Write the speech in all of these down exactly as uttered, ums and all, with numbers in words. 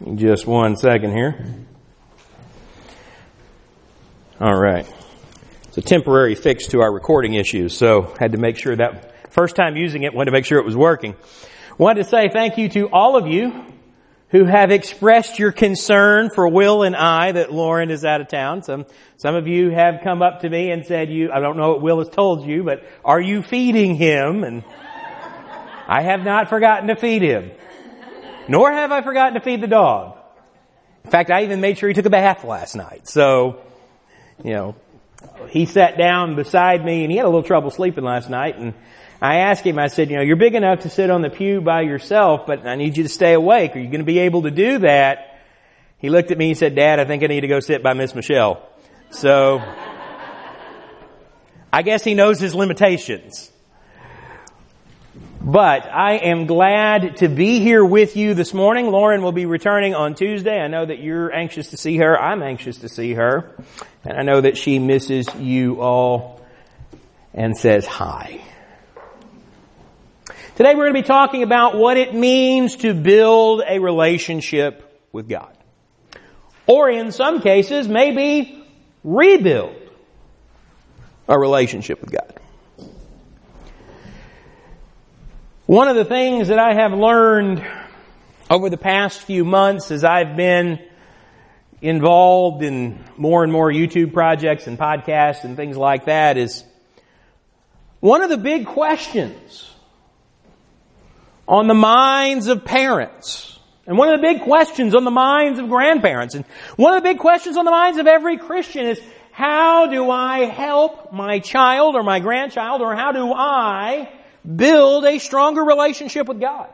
Just one second here. All right. It's a temporary fix to our recording issues, so had to make sure that first time using it, wanted to make sure it was working. Wanted to say thank you to all of you who have expressed your concern for Will and I that Lauren is out of town. Some some of you have come up to me and said, "You, I don't know what Will has told you, but are you feeding him?" And I have not forgotten to feed him. Nor have I forgotten to feed the dog. In fact, I even made sure he took a bath last night. So, you know, he sat down beside me and he had a little trouble sleeping last night. And I asked him, I said, you know, you're big enough to sit on the pew by yourself, but I need you to stay awake. Are you going to be able to do that? He looked at me and said, Dad, I think I need to go sit by Miss Michelle. So, I guess he knows his limitations. But I am glad to be here with you this morning. Lauren will be returning on Tuesday. I know that you're anxious to see her. I'm anxious to see her. And I know that she misses you all and says hi. Today we're going to be talking about what it means to build a relationship with God. Or in some cases, maybe rebuild a relationship with God. One of the things that I have learned over the past few months as I've been involved in more and more YouTube projects and podcasts and things like that is one of the big questions on the minds of parents and one of the big questions on the minds of grandparents and one of the big questions on the minds of every Christian is, how do I help my child or my grandchild, or how do I build a stronger relationship with God?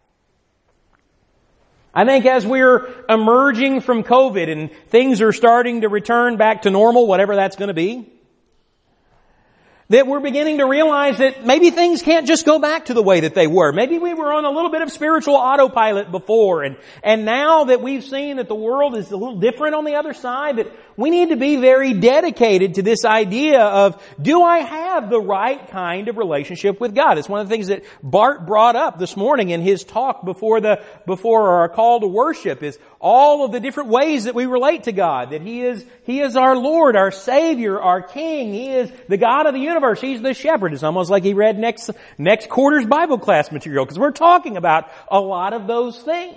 I think as we're emerging from COVID and things are starting to return back to normal, whatever that's going to be, that we're beginning to realize that maybe things can't just go back to the way that they were. Maybe we were on a little bit of spiritual autopilot before, and, and now that we've seen that the world is a little different on the other side, that we need to be very dedicated to this idea of, do I have the right kind of relationship with God? It's one of the things that Bart brought up this morning in his talk before the, before our call to worship, is all of the different ways that we relate to God. That He is, He is our Lord, our Savior, our King. He is the God of the universe. He's the shepherd. It's almost like he read next, next quarter's Bible class material, because we're talking about a lot of those things.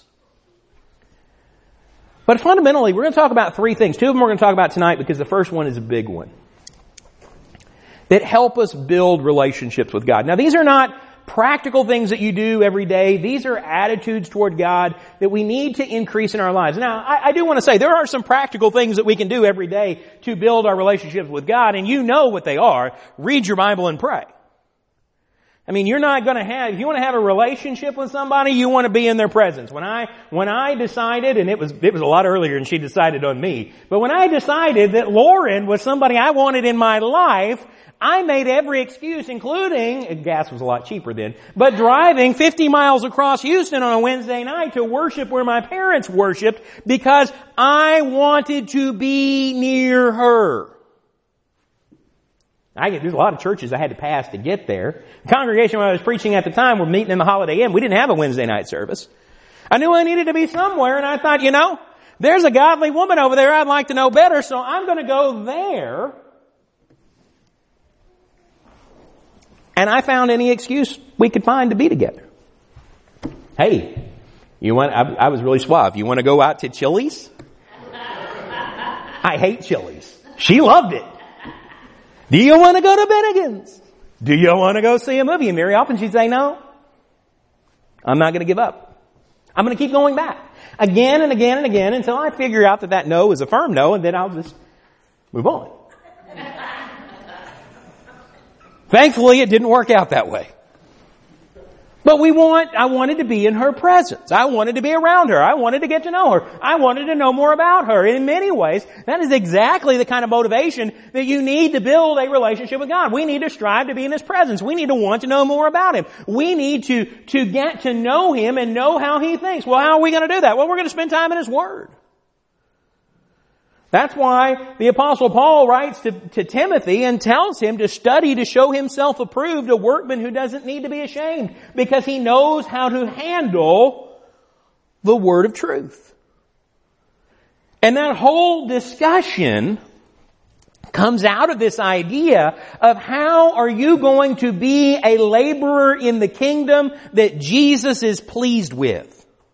But fundamentally, we're going to talk about three things. Two of them we're going to talk about tonight because the first one is a big one, that help us build relationships with God. Now, these are not practical things that you do every day. These are attitudes toward God that we need to increase in our lives. Now, I, I do want to say there are some practical things that we can do every day to build our relationships with God, and you know what they are. Read your Bible and pray. I mean, you're not going to have, if you want to have a relationship with somebody, you want to be in their presence. When I, when I decided, and it was, it was a lot earlier than she decided on me, but when I decided that Lauren was somebody I wanted in my life, I made every excuse, including, gas was a lot cheaper then, but driving fifty miles across Houston on a Wednesday night to worship where my parents worshiped, because I wanted to be near her. I get, there's a lot of churches I had to pass to get there. The congregation where I was preaching at the time were meeting in the Holiday Inn. We didn't have a Wednesday night service. I knew I needed to be somewhere, and I thought, you know, there's a godly woman over there I'd like to know better, so I'm going to go there. And I found any excuse we could find to be together. Hey, you want, I, I was really suave. You want to go out to Chili's? I hate Chili's. She loved it. Do you want to go to Bennigan's? Do you want to go see a movie? And very often she'd say, no, I'm not going to give up. I'm going to keep going back again and again and again until I figure out that that no is a firm no, and then I'll just move on. Thankfully, it didn't work out that way. But we want, I wanted to be in her presence. I wanted to be around her. I wanted to get to know her. I wanted to know more about her. And in many ways, that is exactly the kind of motivation that you need to build a relationship with God. We need to strive to be in His presence. We need to want to know more about Him. We need to, to get to know Him and know how He thinks. Well, how are we going to do that? Well, we're going to spend time in His Word. That's why the Apostle Paul writes to, to Timothy and tells him to study to show himself approved, a workman who doesn't need to be ashamed, because he knows how to handle the word of truth. And that whole discussion comes out of this idea of how are you going to be a laborer in the kingdom that Jesus is pleased with.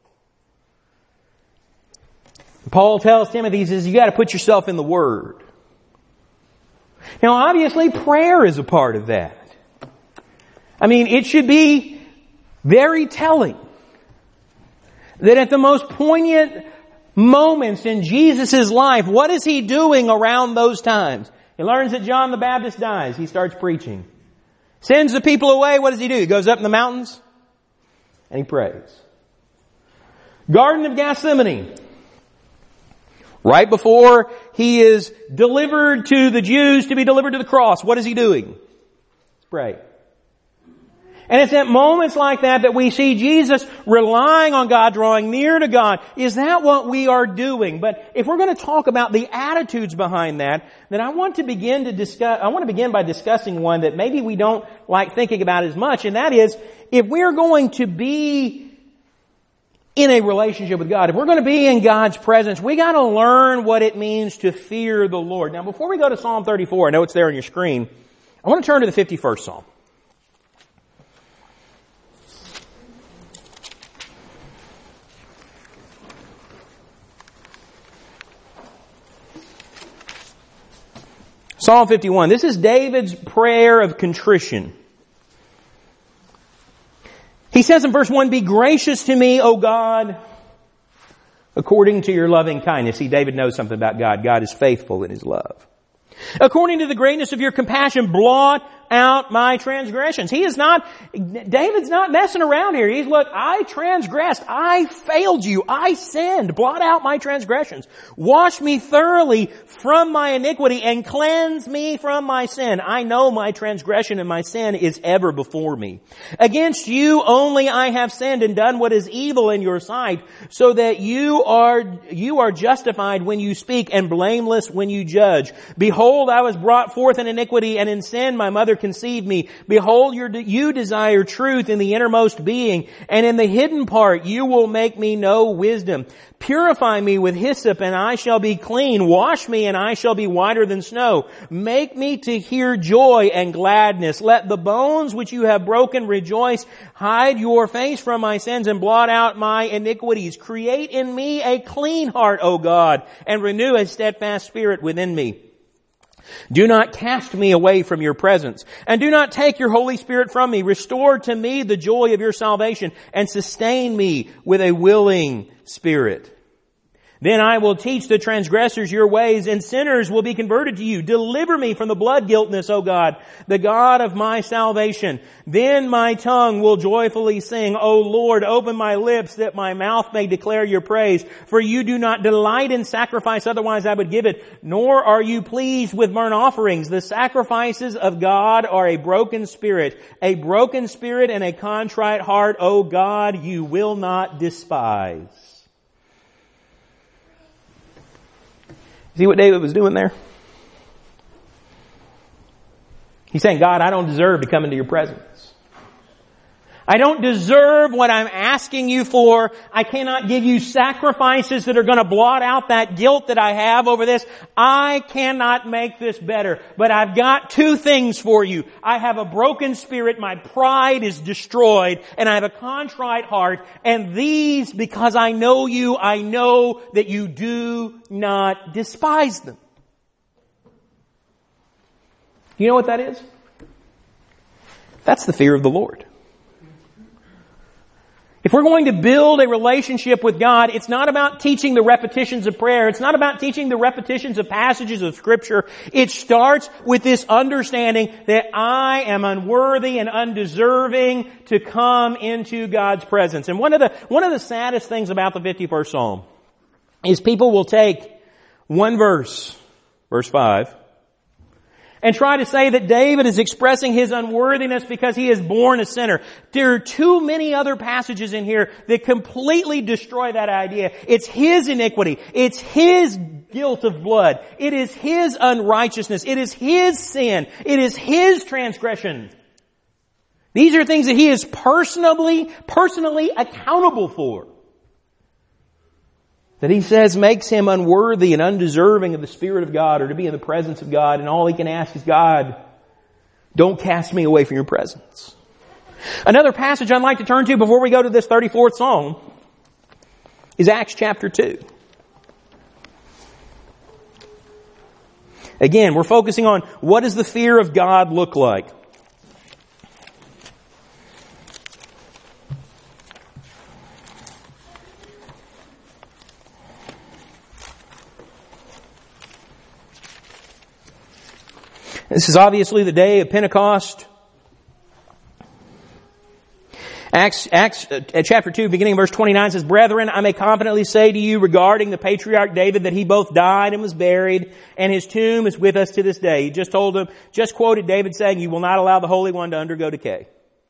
Paul tells Timothy, he says, you got to put yourself in the Word. Now obviously prayer is a part of that. I mean, it should be very telling that at the most poignant moments in Jesus' life, what is He doing around those times? He learns that John the Baptist dies. He starts preaching. Sends the people away. What does He do? He goes up in the mountains and He prays. Garden of Gethsemane. Right before He is delivered to the Jews to be delivered to the cross, what is He doing? Let's pray. And it's at moments like that that we see Jesus relying on God, drawing near to God. Is that what we are doing? But if we're going to talk about the attitudes behind that, then I want to begin to discuss, I want to begin by discussing one that maybe we don't like thinking about as much, and that is, if we're going to be in a relationship with God, if we're going to be in God's presence, we got to learn what it means to fear the Lord. Now, before we go to Psalm thirty-four, I know it's there on your screen, I want to turn to the fifty-first Psalm. Psalm fifty-one. This is David's prayer of contrition. He says in verse one, be gracious to me, O God, according to your loving kindness. See, David knows something about God. God is faithful in His love. According to the greatness of your compassion, blot out my transgressions. He is not, David's not messing around here. He's, look, I transgressed. I failed you. I sinned. Blot out my transgressions. Wash me thoroughly from my iniquity and cleanse me from my sin. I know my transgression and my sin is ever before me. Against you only I have sinned and done what is evil in your sight, so that you are, you are justified when you speak and blameless when you judge. Behold, I was brought forth in iniquity, and in sin my mother conceived me. Behold, you desire truth in the innermost being, and in the hidden part you will make me know wisdom. Purify me with hyssop, and I shall be clean. Wash me, and I shall be whiter than snow. Make me to hear joy and gladness. Let the bones which you have broken rejoice. Hide your face from my sins and blot out my iniquities. Create in me a clean heart, O God, and renew a steadfast spirit within me. Do not cast me away from your presence, and do not take your Holy Spirit from me. Restore to me the joy of your salvation, and sustain me with a willing spirit. Then I will teach the transgressors your ways, and sinners will be converted to you. Deliver me from the blood guiltness, O God, the God of my salvation. Then my tongue will joyfully sing, O Lord, open my lips that my mouth may declare your praise. For you do not delight in sacrifice, otherwise I would give it, nor are you pleased with burnt offerings. The sacrifices of God are a broken spirit, a broken spirit and a contrite heart, O God, you will not despise. See what David was doing there? He's saying, God, I don't deserve to come into your presence. I don't deserve what I'm asking you for. I cannot give you sacrifices that are going to blot out that guilt that I have over this. I cannot make this better. But I've got two things for you. I have a broken spirit. My pride is destroyed. And I have a contrite heart. And these, because I know you, I know that you do not despise them. You know what that is? That's the fear of the Lord. If we're going to build a relationship with God, it's not about teaching the repetitions of prayer. It's not about teaching the repetitions of passages of Scripture. It starts with this understanding that I am unworthy and undeserving to come into God's presence. And one of the, one of the saddest things about the fifty-first Psalm is people will take one verse, verse five, and try to say that David is expressing his unworthiness because he is born a sinner. There are too many other passages in here that completely destroy that idea. It's his iniquity. It's his guilt of blood. It is his unrighteousness. It is his sin. It is his transgression. These are things that he is personally, personally accountable for. that he says makes him unworthy and undeserving of the Spirit of God or to be in the presence of God, and all he can ask is, God, don't cast me away from your presence. Another passage I'd like to turn to before we go to this thirty-fourth Psalm is Acts chapter two. Again, we're focusing on what does the fear of God look like. This is obviously the day of Pentecost. Acts, Acts uh, chapter two, beginning in verse twenty-nine says, Brethren, I may confidently say to you regarding the patriarch David that he both died and was buried, and his tomb is with us to this day. He just told him, just quoted David saying, you will not allow the Holy One to undergo decay.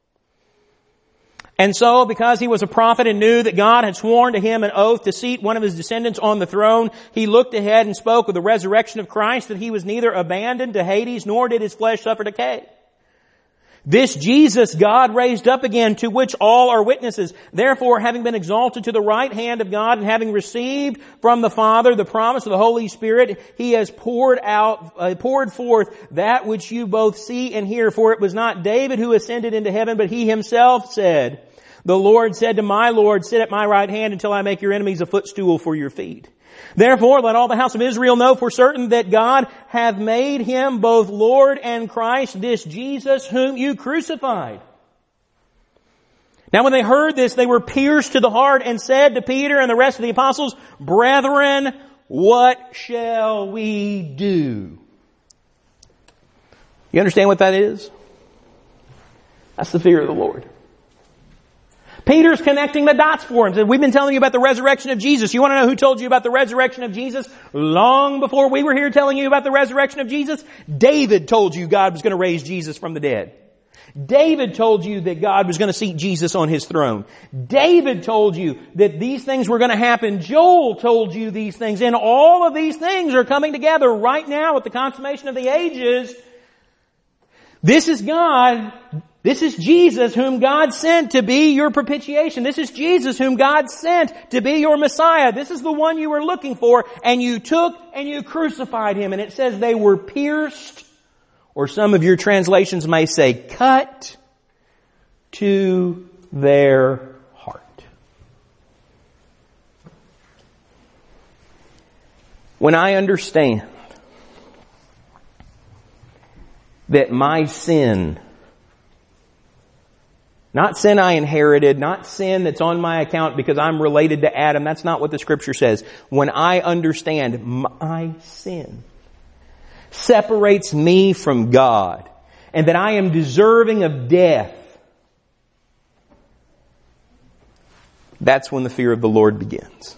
And so, because he was a prophet and knew that God had sworn to him an oath to seat one of his descendants on the throne, he looked ahead and spoke of the resurrection of Christ, that he was neither abandoned to Hades, nor did his flesh suffer decay. This Jesus God raised up again, to which all are witnesses. Therefore, having been exalted to the right hand of God, and having received from the Father the promise of the Holy Spirit, he has poured out, uh, poured forth that which you both see and hear. For it was not David who ascended into heaven, but he himself said, the Lord said to my Lord, sit at my right hand until I make your enemies a footstool for your feet. Therefore, let all the house of Israel know for certain that God hath made him both Lord and Christ, this Jesus whom you crucified. Now when they heard this, they were pierced to the heart and said to Peter and the rest of the apostles, Brethren, what shall we do? You understand what that is? That's the fear of the Lord. Peter's connecting the dots for him. We've been telling you about the resurrection of Jesus. You want to know who told you about the resurrection of Jesus? Long before we were here telling you about the resurrection of Jesus, David told you God was going to raise Jesus from the dead. David told you that God was going to seat Jesus on his throne. David told you that these things were going to happen. Joel told you these things. And all of these things are coming together right now at the consummation of the ages. This is God. This is Jesus whom God sent to be your propitiation. This is Jesus whom God sent to be your Messiah. This is the one you were looking for, and you took and you crucified him. And it says they were pierced, or some of your translations may say cut to their heart. When I understand that my sin, not sin I inherited, not sin that's on my account because I'm related to Adam. That's not what the Scripture says. When I understand my sin separates me from God and that I am deserving of death, that's when the fear of the Lord begins.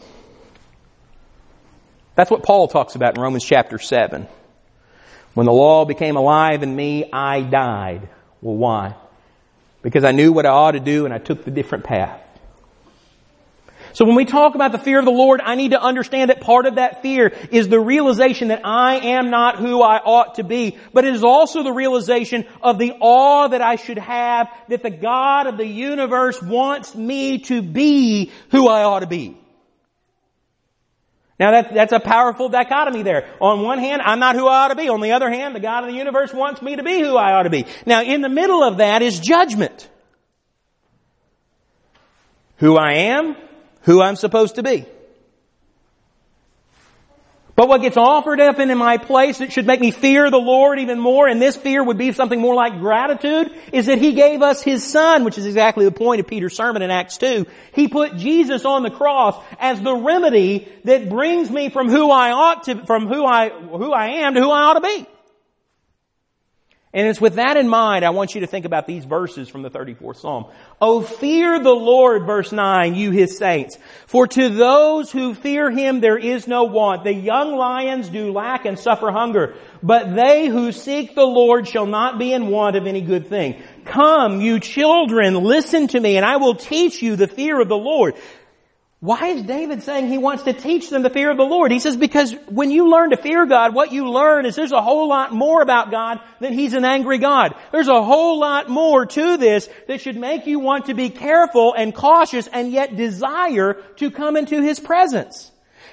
That's what Paul talks about in Romans chapter seven. When the law became alive in me, I died. Well, why? Because I knew what I ought to do and I took the different path. So when we talk about the fear of the Lord, I need to understand that part of that fear is the realization that I am not who I ought to be. But it is also the realization of the awe that I should have that the God of the universe wants me to be who I ought to be. Now that's, that's a powerful dichotomy there. On one hand, I'm not who I ought to be. On the other hand, the God of the universe wants me to be who I ought to be. Now in the middle of that is judgment. Who I am, who I'm supposed to be. But what gets offered up in my place that should make me fear the Lord even more, and this fear would be something more like gratitude, is that He gave us His Son, which is exactly the point of Peter's sermon in Acts two. He put Jesus on the cross as the remedy that brings me from who I ought to, from who I, who I am to who I ought to be. And it's with that in mind, I want you to think about these verses from the thirty-fourth Psalm. Oh, fear the Lord, verse nine, you His saints. For to those who fear Him there is no want. The young lions do lack and suffer hunger, but they who seek the Lord shall not be in want of any good thing. Come, you children, listen to me, and I will teach you the fear of the Lord. Why is David saying he wants to teach them the fear of the Lord? He says because when you learn to fear God, what you learn is there's a whole lot more about God than He's an angry God. There's a whole lot more to this that should make you want to be careful and cautious and yet desire to come into His presence.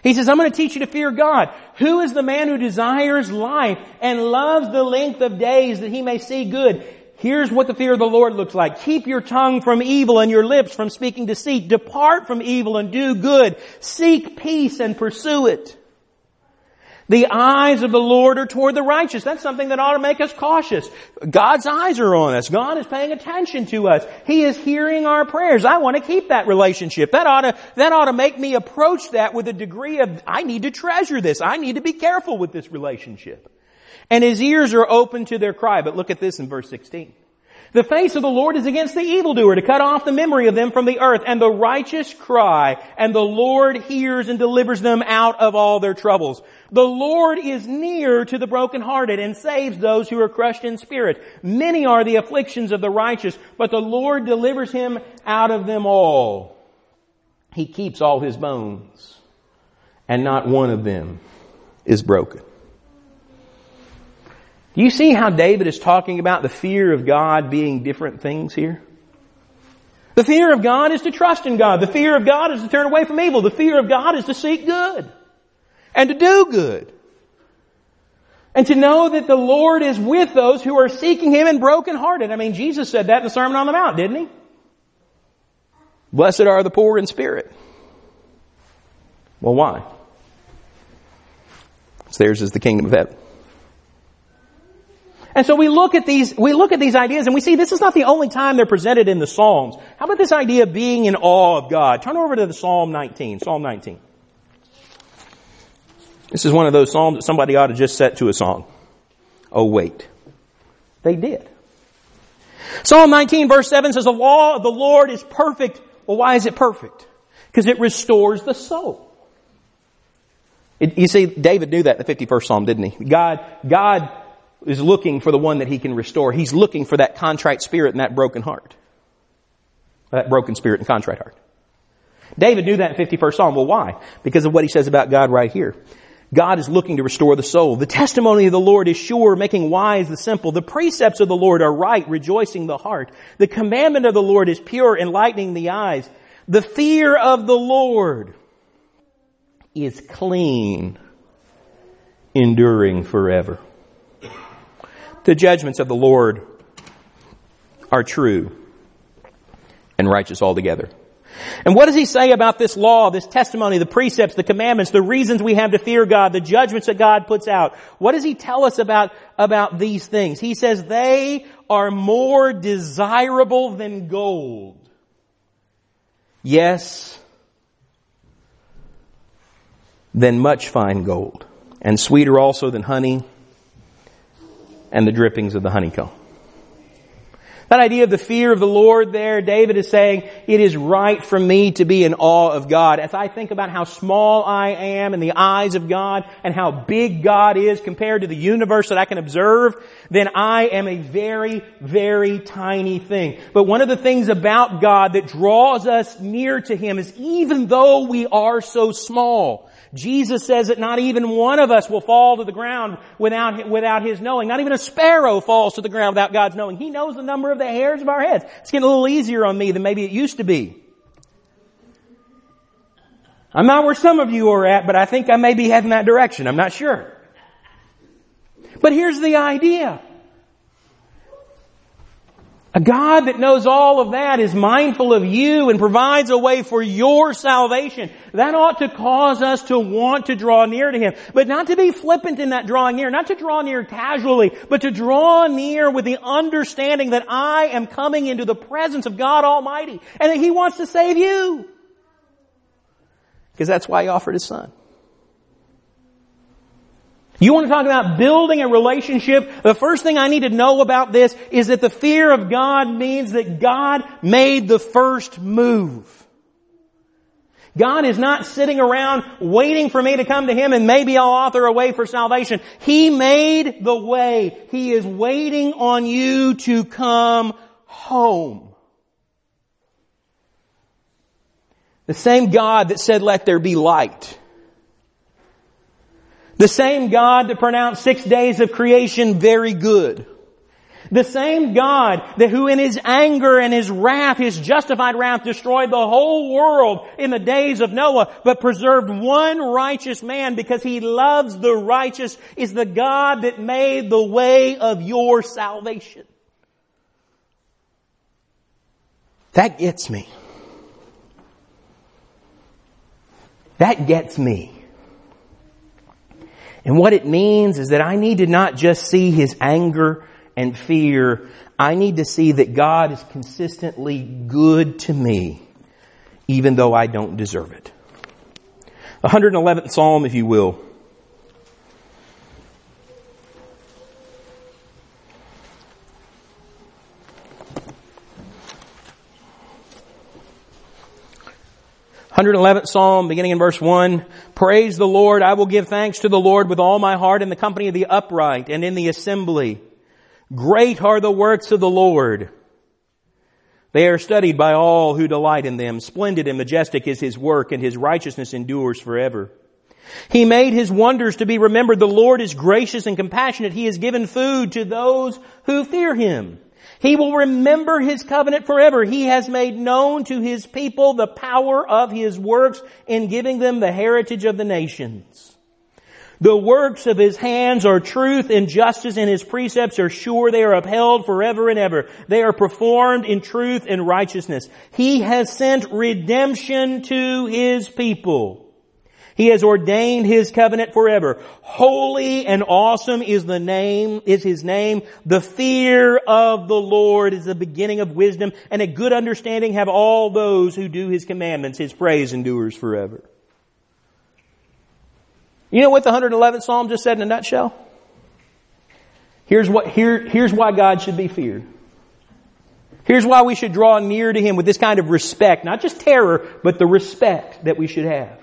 He says, I'm going to teach you to fear God. Who is the man who desires life and loves the length of days that he may see good? Here's what the fear of the Lord looks like. Keep your tongue from evil and your lips from speaking deceit. Depart from evil and do good. Seek peace and pursue it. The eyes of the Lord are toward the righteous. That's something that ought to make us cautious. God's eyes are on us. God is paying attention to us. He is hearing our prayers. I want to keep that relationship. That ought to, that ought to make me approach that with a degree of, I need to treasure this. I need to be careful with this relationship. And His ears are open to their cry. But look at this in verse sixteen. The face of the Lord is against the evildoer, to cut off the memory of them from the earth. And the righteous cry, and the Lord hears and delivers them out of all their troubles. The Lord is near to the brokenhearted and saves those who are crushed in spirit. Many are the afflictions of the righteous, but the Lord delivers him out of them all. He keeps all his bones, and not one of them is broken. Do you see how David is talking about the fear of God being different things here? The fear of God is to trust in God. The fear of God is to turn away from evil. The fear of God is to seek good and to do good. And to know that the Lord is with those who are seeking Him and brokenhearted. I mean, Jesus said that in the Sermon on the Mount, didn't He? Blessed are the poor in spirit. Well, why? Because theirs is the kingdom of heaven. And so we look at these, we look at these ideas and we see this is not the only time they're presented in the Psalms. How about this idea of being in awe of God? Turn over to the Psalm nineteen, Psalm nineteen. This is one of those Psalms that somebody ought to just set to a song. Oh wait. They did. Psalm nineteen verse seven says, the law of the Lord is perfect. Well, why is it perfect? Because it restores the soul. It, you see, David knew that in the fifty-first Psalm, didn't he? God, God, is looking for the one that He can restore. He's looking for that contrite spirit and that broken heart. That broken spirit and contrite heart. David knew that in fifty-first Psalm. Well, why? Because of what he says about God right here. God is looking to restore the soul. The testimony of the Lord is sure, making wise the simple. The precepts of the Lord are right, rejoicing the heart. The commandment of the Lord is pure, enlightening the eyes. The fear of the Lord is clean, enduring forever. The judgments of the Lord are true and righteous altogether. And what does He say about this law, this testimony, the precepts, the commandments, the reasons we have to fear God, the judgments that God puts out? What does He tell us about, about these things? He says they are more desirable than gold. Yes, than much fine gold, and sweeter also than honey and the drippings of the honeycomb. That idea of the fear of the Lord there, David is saying, it is right for me to be in awe of God. As I think about how small I am in the eyes of God and how big God is compared to the universe that I can observe, then I am a very, very tiny thing. But one of the things about God that draws us near to Him is even though we are so small, Jesus says that not even one of us will fall to the ground without, without His knowing. Not even a sparrow falls to the ground without God's knowing. He knows the number of the hairs of our heads. It's getting a little easier on me than maybe it used to be. I'm not where some of you are at, but I think I may be heading that direction. I'm not sure. But here's the idea. A God that knows all of that is mindful of you and provides a way for your salvation. That ought to cause us to want to draw near to Him. But not to be flippant in that drawing near. Not to draw near casually. But to draw near with the understanding that I am coming into the presence of God Almighty. And that He wants to save you. Because that's why He offered His Son. You want to talk about building a relationship? The first thing I need to know about this is that the fear of God means that God made the first move. God is not sitting around waiting for me to come to Him and maybe I'll author a way for salvation. He made the way. He is waiting on you to come home. The same God that said, "Let there be light." The same God that pronounced six days of creation very good. The same God that who in His anger and His wrath, His justified wrath, destroyed the whole world in the days of Noah, but preserved one righteous man because He loves the righteous, is the God that made the way of your salvation. That gets me. That gets me. And what it means is that I need to not just see His anger and fear. I need to see that God is consistently good to me, even though I don't deserve it. The one hundred eleventh Psalm, if you will. one hundred eleventh Psalm, beginning in verse one. Praise the Lord. I will give thanks to the Lord with all my heart in the company of the upright and in the assembly. Great are the works of the Lord. They are studied by all who delight in them. Splendid and majestic is His work, and His righteousness endures forever. He made His wonders to be remembered. The Lord is gracious and compassionate. He has given food to those who fear Him. He will remember His covenant forever. He has made known to His people the power of His works in giving them the heritage of the nations. The works of His hands are truth and justice, and His precepts are sure. They are upheld forever and ever. They are performed in truth and righteousness. He has sent redemption to His people. He has ordained His covenant forever. Holy and awesome is the name, is His name. The fear of the Lord is the beginning of wisdom, and a good understanding have all those who do His commandments. His praise endures forever. You know what the one hundred eleventh Psalm just said in a nutshell? Here's what, here, here's why God should be feared. Here's why we should draw near to Him with this kind of respect. Not just terror, but the respect that we should have.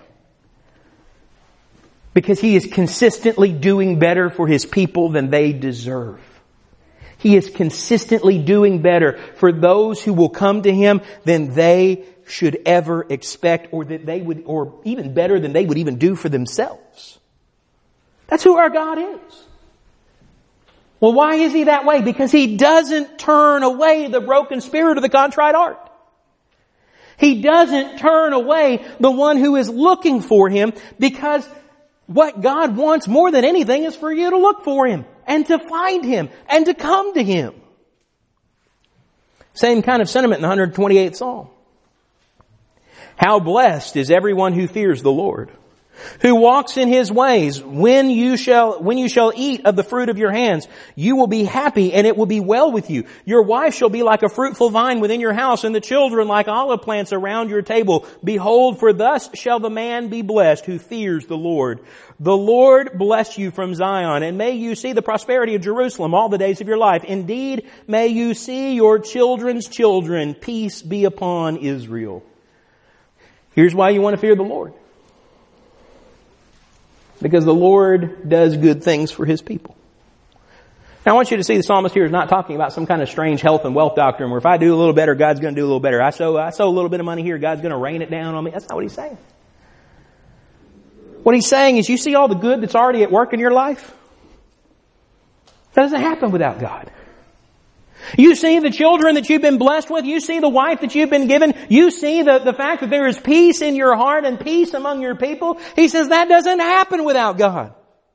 Because He is consistently doing better for His people than they deserve. He is consistently doing better for those who will come to Him than they should ever expect, or that they would, or even better than they would even do for themselves. That's who our God is. Well, why is He that way? Because He doesn't turn away the broken spirit or the contrite heart. He doesn't turn away the one who is looking for Him, because what God wants more than anything is for you to look for Him and to find Him and to come to Him. Same kind of sentiment in the one hundred twenty-eighth Psalm. How blessed is everyone who fears the Lord, who walks in His ways. When you shall, when you shall eat of the fruit of your hands, you will be happy, and it will be well with you. Your wife shall be like a fruitful vine within your house, and the children like olive plants around your table. Behold, for thus shall the man be blessed who fears the Lord. The Lord bless you from Zion, and may you see the prosperity of Jerusalem all the days of your life. Indeed, may you see your children's children. Peace be upon Israel. Here's why you want to fear the Lord. Because the Lord does good things for His people. Now I want you to see the psalmist here is not talking about some kind of strange health and wealth doctrine where if I do a little better, God's going to do a little better. I sow, I sow a little bit of money here, God's going to rain it down on me. That's not what he's saying. What he's saying is, you see all the good that's already at work in your life? That doesn't happen without God. You see the children that you've been blessed with. You see the wife that you've been given. You see the, the fact that there is peace in your heart and peace among your people. He says that doesn't happen without God.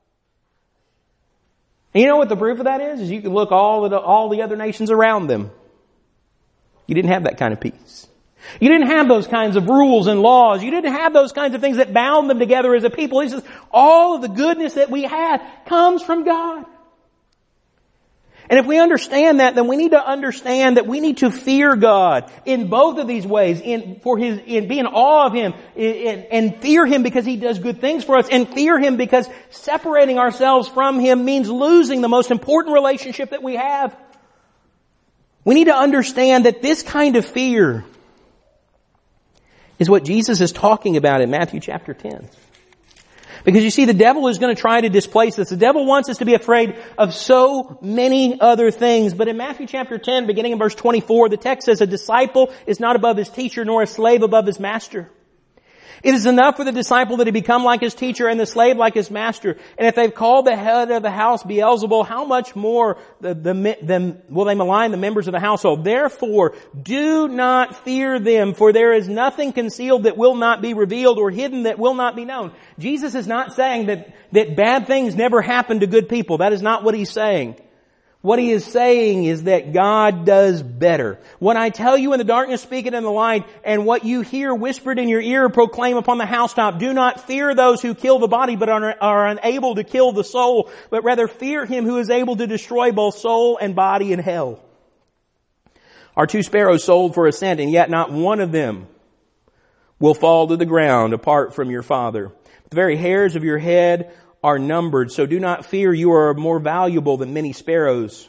And you know what the proof of that is? Is you can look all of the, all the other nations around them. You didn't have that kind of peace. You didn't have those kinds of rules and laws. You didn't have those kinds of things that bound them together as a people. He says all of the goodness that we have comes from God. And if we understand that, then we need to understand that we need to fear God in both of these ways, in for His, in being in awe of Him, in, and fear Him because He does good things for us, and fear Him because separating ourselves from Him means losing the most important relationship that we have. We need to understand that this kind of fear is what Jesus is talking about in Matthew chapter ten. Because you see, the devil is going to try to displace us. The devil wants us to be afraid of so many other things. But in Matthew chapter ten, beginning in verse twenty-four, the text says, a disciple is not above his teacher, nor a slave above his master. It is enough for the disciple that he become like his teacher and the slave like his master. And if they've called the head of the house Beelzebul, how much more the, the, the, will they malign the members of the household? Therefore, do not fear them, for there is nothing concealed that will not be revealed or hidden that will not be known. Jesus is not saying that, that bad things never happen to good people. That is not what he's saying. What he is saying is that God does better. What I tell you in the darkness, speak it in the light, and what you hear whispered in your ear, proclaim upon the housetop. Do not fear those who kill the body, but are, are unable to kill the soul, but rather fear him who is able to destroy both soul and body in hell. Are two sparrows sold for a cent, and yet not one of them will fall to the ground apart from your Father. The very hairs of your head are numbered, so do not fear, you are more valuable than many sparrows.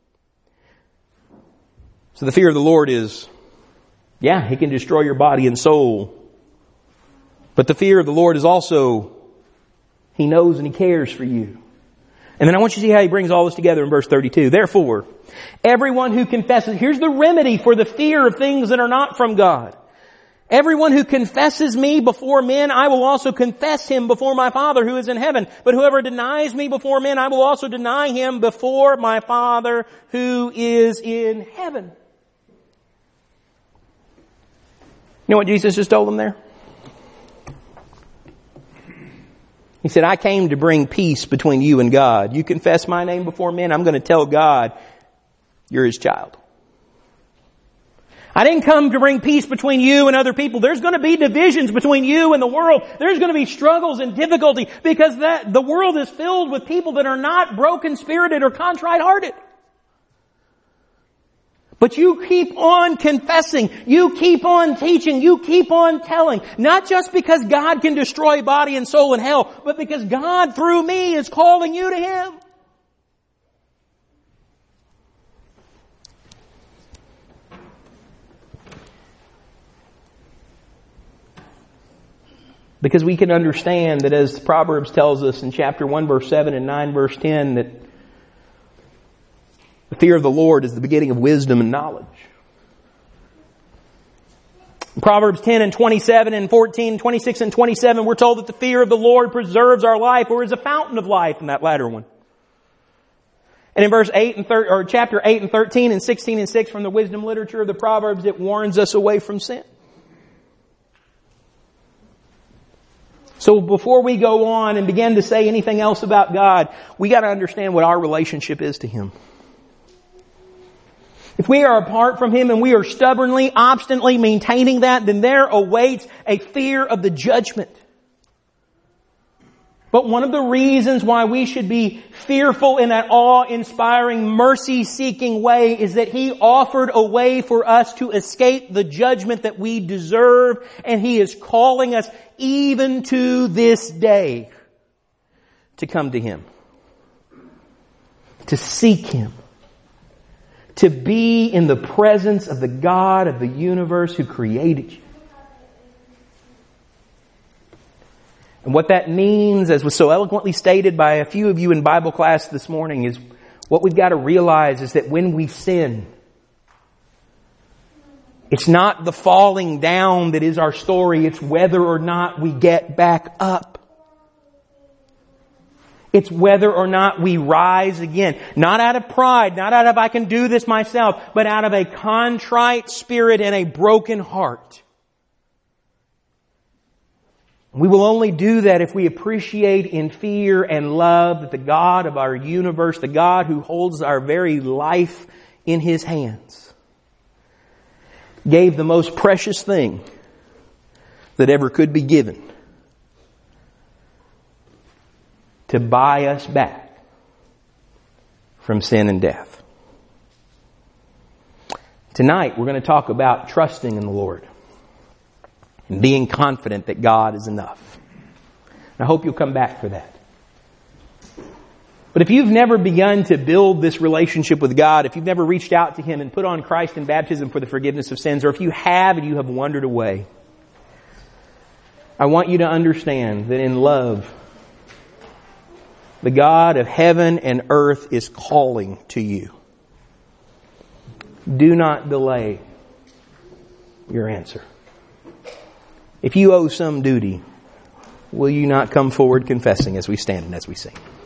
So the fear of the Lord is, yeah, He can destroy your body and soul. But the fear of the Lord is also, He knows and He cares for you. And then I want you to see how He brings all this together in verse thirty-two. Therefore, everyone who confesses, here's the remedy for the fear of things that are not from God. Everyone who confesses me before men, I will also confess him before my Father who is in heaven. But whoever denies me before men, I will also deny him before my Father who is in heaven. You know what Jesus just told them there? He said, I came to bring peace between you and God. You confess my name before men, I'm going to tell God you're His child. I didn't come to bring peace between you and other people. There's going to be divisions between you and the world. There's going to be struggles and difficulty because that the world is filled with people that are not broken-spirited or contrite-hearted. But you keep on confessing. You keep on teaching. You keep on telling. Not just because God can destroy body and soul in hell, but because God, through me, is calling you to Him. Because we can understand that, as Proverbs tells us in chapter one verse seven and nine verse ten, that the fear of the Lord is the beginning of wisdom and knowledge. In Proverbs ten and twenty-seven and fourteen, twenty-six and twenty-seven, we're told that the fear of the Lord preserves our life, or is a fountain of life in that latter one. And in verse eight and thir- or chapter eight and thirteen and sixteen and six from the wisdom literature of the Proverbs, it warns us away from sin. So before we go on and begin to say anything else about God, we got to understand what our relationship is to Him. If we are apart from Him and we are stubbornly, obstinately maintaining that, then there awaits a fear of the judgment. But one of the reasons why we should be fearful in that awe-inspiring, mercy-seeking way is that He offered a way for us to escape the judgment that we deserve, and He is calling us even to this day to come to Him, to seek Him, to be in the presence of the God of the universe who created you. And what that means, as was so eloquently stated by a few of you in Bible class this morning, is what we've got to realize is that when we sin, it's not the falling down that is our story. It's whether or not we get back up. It's whether or not we rise again. Not out of pride, not out of I can do this myself, but out of a contrite spirit and a broken heart. We will only do that if we appreciate in fear and love that the God of our universe, the God who holds our very life in His hands, gave the most precious thing that ever could be given to buy us back from sin and death. Tonight we're going to talk about trusting in the Lord and being confident that God is enough. And I hope you'll come back for that. But if you've never begun to build this relationship with God, if you've never reached out to Him and put on Christ in baptism for the forgiveness of sins, or if you have and you have wandered away, I want you to understand that in love, the God of heaven and earth is calling to you. Do not delay your answer. If you owe some duty, will you not come forward confessing as we stand and as we sing?